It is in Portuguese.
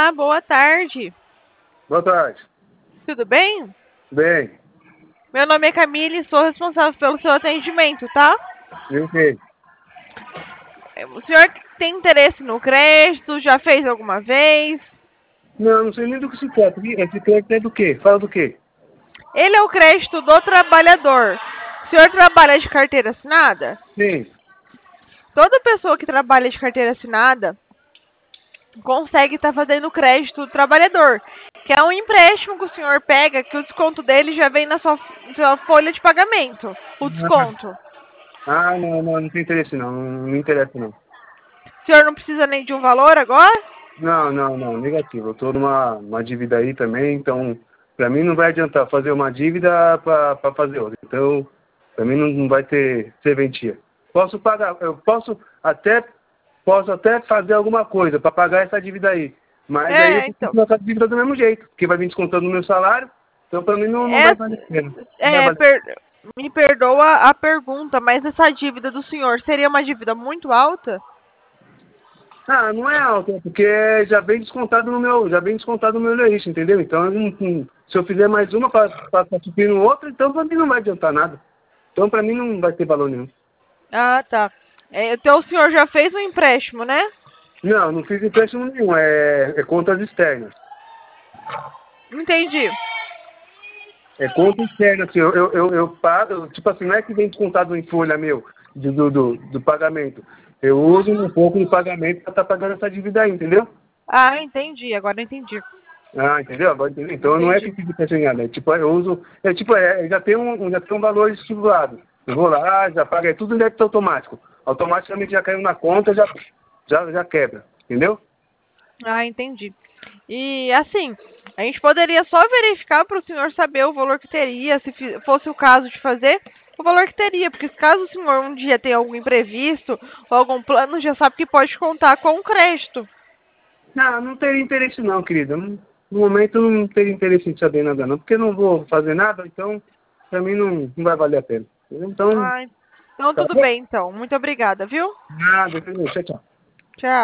Olá, boa tarde. Boa tarde. Tudo bem? Bem, Meu nome é Camille e sou responsável pelo seu atendimento, tá? eu sei. O senhor tem interesse no crédito? Já fez alguma vez? Não sei nem do que se trata. Esse crédito é do quê? Fala do quê? Ele é o crédito do trabalhador. O senhor trabalha de carteira assinada? Sim. Toda pessoa que trabalha de carteira assinada consegue estar fazendo crédito do trabalhador, que é um empréstimo que o senhor pega, que o desconto dele já vem na sua folha de pagamento. O desconto. Não tem interesse não. Não me interessa não. O senhor não precisa nem de um valor agora? Não, negativo. Eu tô numa dívida aí também, então pra mim não vai adiantar fazer uma dívida pra fazer outra. Então, pra mim não vai ter serventia. Posso pagar, eu posso até fazer alguma coisa pra pagar essa dívida aí. Mas aí eu É, tenho que então. continuar essa dívida do mesmo jeito, porque vai vir descontando no meu salário, então pra mim não vai valer a pena. Não vai É, valer. me perdoa a pergunta, mas essa dívida do senhor seria uma dívida muito alta? Ah, não é alto, é porque já vem descontado no meu limite, entendeu? Então, se eu fizer mais uma para suprir no outro, então para mim não vai adiantar nada. Então, para mim não vai ter valor nenhum. Ah, tá. Então o senhor já fez um empréstimo, né? Não fiz empréstimo nenhum, é contas externas. Entendi. É conta externa, assim, eu pago, tipo assim, não é que vem descontado em folha meu, do pagamento. Eu uso um pouco do pagamento para estar pagando essa dívida aí, entendeu? Ah, entendi. Agora eu entendi. Ah, entendeu? Agora entendi. Então não é que Entendi. fica desenhado, é tipo, eu uso, já tem um valor estipulado. Eu vou lá, já pago, é tudo em débito automático. Automaticamente já caiu na conta, já quebra, entendeu? Ah, entendi. E assim, a gente poderia só verificar para o senhor saber o valor que teria, se fosse o caso de fazer, o valor que teria, porque caso o senhor um dia tenha algum imprevisto ou algum plano, já sabe que pode contar com o crédito. Não teria interesse não, querida. No momento eu não teria interesse em saber nada não, porque eu não vou fazer nada, então pra mim não vai valer a pena. Entendeu? Então, Ah, então tá tudo bom? bem, então. Muito obrigada, viu? Nada, entendeu? Tchau, tchau. Tchau.